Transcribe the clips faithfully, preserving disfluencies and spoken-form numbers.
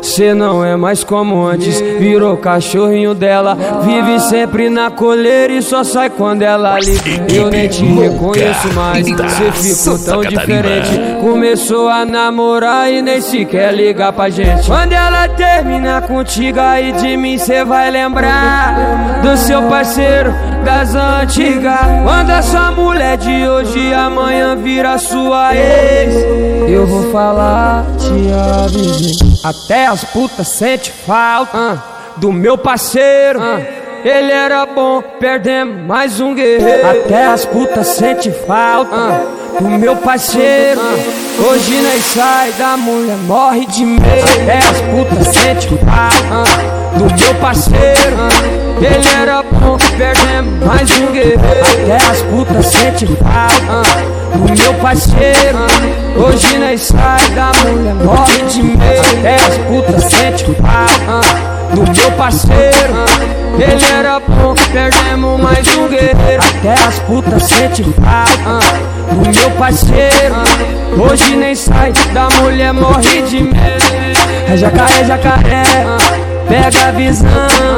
Cê não é mais como antes, virou cachorrinho dela. Vive sempre na coleira e só sai quando ela liga. Eu nem te reconheço mais, cê ficou tão diferente. Começou a namorar e nem sequer ligar pra gente. Quando ela terminar contigo, aí de mim cê vai lembrar do seu parceiro das antigas. Quando a sua mulher de hoje amanhã vira sua ex, eu vou falar, te avisei. Até as putas sente falta uh, do meu parceiro uh, ele era bom, perdemos mais um guerreiro. Até as putas sente falta uh, do meu parceiro uh, hoje nem sai da mulher, morre de medo. Até as putas sente falta uh, do meu parceiro uh, ele era bom, perdemos mais um guerreiro. Até as putas sente falta uh, do meu parceiro uh, hoje nem sai da mulher, morre de medo. Até as putas sente falta uh, do meu parceiro uh, ele era bom, perdemos mais um guerreiro. Até as putas sente falta uh, do meu parceiro uh, hoje nem sai da mulher, morre de medo. É jacaré, jacaré, uh, pega a visão.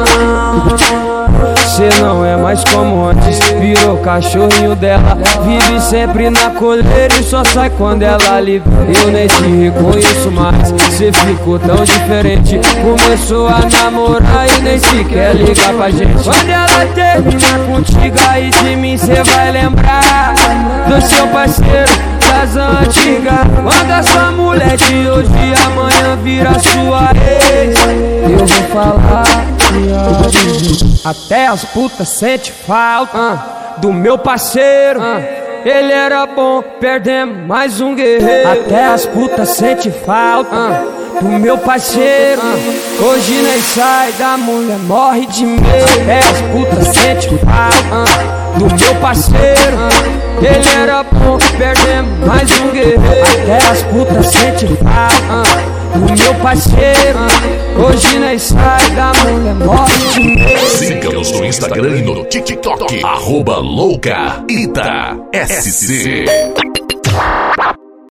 Cê não é mais como antes, virou cachorrinho dela. Vive sempre na coleira e só sai quando ela livre. Eu nem te reconheço mais, cê ficou tão diferente. Começou a namorar e nem sequer ligar pra gente. Quando ela terminar contigo, aí de mim cê vai lembrar do seu parceiro das antigas. Quando a sua mulher de hoje amanhã vira sua ex, eu vou falar, até as putas sente falta uh, do meu parceiro uh, ele era bom, perdemos mais um guerreiro. Até as putas sente falta uh, do meu parceiro uh, hoje nem sai da mulher, morre de medo. Até as putas sente falta uh, do meu parceiro uh, ele era bom, perdemos mais um guerreiro. Até as putas sente falta uh, do meu parceiro uh, hoje nem sai da mulher, morre de medo. Siga-nos no Instagram e no TikTok, arroba Louca Ita S C.